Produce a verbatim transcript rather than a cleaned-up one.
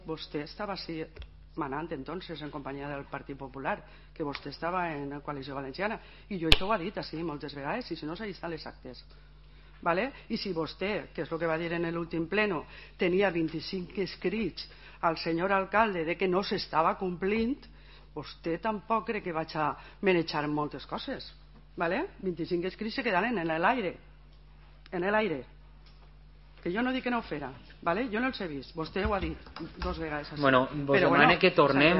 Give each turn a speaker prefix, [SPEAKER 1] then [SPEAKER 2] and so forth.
[SPEAKER 1] vostè estava així manant entonces en companyia del Partit Popular, que vostè estava en la coalició valenciana, i jo això ho ha dit així moltes vegades, i si no s'hi estan les actes, ¿vale? I si vostè, que és el que va dir en l'últim pleno, tenia vint-i-cinc escrits al senyor alcalde de que no s'estava complint, vostè tampoc crec que vaig a manejar moltes coses, ¿vale? vint-i-cinc escrits se quedaren en l'aire, en l'aire, que jo no dic que no ho fera, ¿vale? Jo no els he vist, vostè ho ha dit dos vegades així.
[SPEAKER 2] Bueno, vos demane que tornem